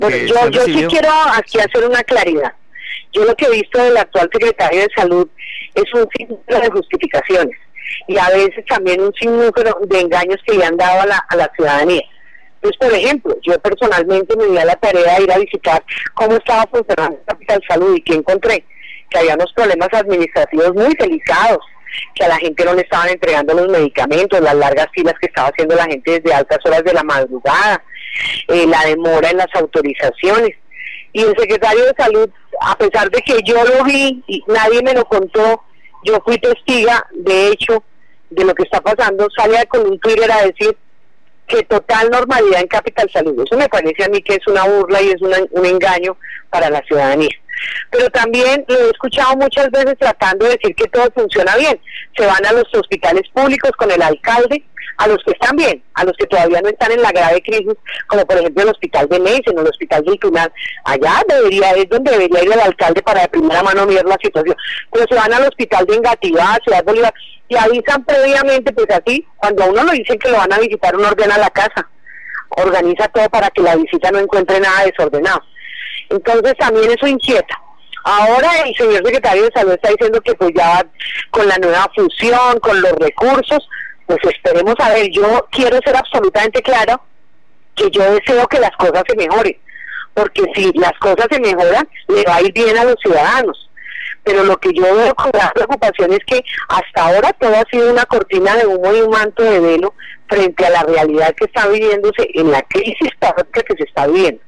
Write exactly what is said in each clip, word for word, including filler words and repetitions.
Bueno, que yo, se han yo sí recibido. quiero aquí hacer una claridad. Yo lo que he visto del actual secretario de Salud es un sinnúmero de justificaciones y a veces también un sinnúmero de engaños que le han dado a la, a la ciudadanía. Entonces, por ejemplo, yo personalmente me di a la tarea de ir a visitar cómo estaba funcionando Capital Salud y que encontré que había unos problemas administrativos muy delicados, que a la gente no le estaban entregando los medicamentos, las largas filas que estaba haciendo la gente desde altas horas de la madrugada, eh, la demora en las autorizaciones. Y el secretario de Salud, a pesar de que yo lo vi y nadie me lo contó, yo fui testiga, de hecho, de lo que está pasando, sale con un Twitter a decir que total normalidad en Capital Salud. Eso me parece a mí que es una burla y es una, un engaño para la ciudadanía. Pero también lo he escuchado muchas veces tratando de decir que todo funciona bien. Se van a los hospitales públicos con el alcalde, a los que están bien, a los que todavía no están en la grave crisis, como por ejemplo el hospital de Meissen o el hospital del Tunal. Allá debería, es donde debería ir el alcalde para de primera mano mirar la situación. Pero se van al hospital de Engativá, Ciudad Bolívar, y avisan previamente, pues así, cuando a uno lo dicen que lo van a visitar, uno ordena la casa, organiza todo para que la visita no encuentre nada desordenado. Entonces también eso inquieta. Ahora el señor secretario de Salud está diciendo que pues ya con la nueva fusión, con los recursos, pues esperemos a ver. Yo quiero ser absolutamente claro que yo deseo que las cosas se mejoren, porque si las cosas se mejoran, le va a ir bien a los ciudadanos. Pero lo que yo veo con gran preocupación es que hasta ahora todo ha sido una cortina de humo y un manto de velo frente a la realidad que está viviéndose en la crisis caótica que se está viviendo.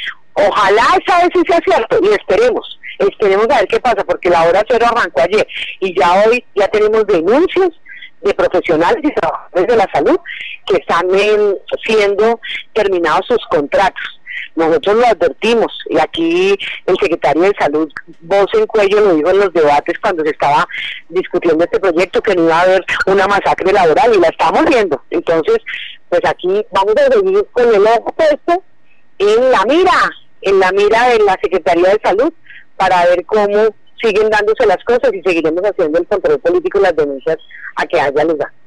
Ojalá esa vez sí sea cierto y esperemos, esperemos a ver qué pasa, porque la hora cero arrancó ayer y ya hoy ya tenemos denuncias de profesionales y trabajadores de la salud que están eh, siendo terminados sus contratos. Nosotros lo advertimos y aquí el secretario de Salud, voz en cuello, lo dijo en los debates cuando se estaba discutiendo este proyecto, que no iba a haber una masacre laboral y la estamos viendo. Entonces, pues aquí vamos a seguir con el ojo puesto en la mira, en la mira de la Secretaría de Salud para ver cómo siguen dándose las cosas y seguiremos haciendo el control político y las denuncias a que haya lugar.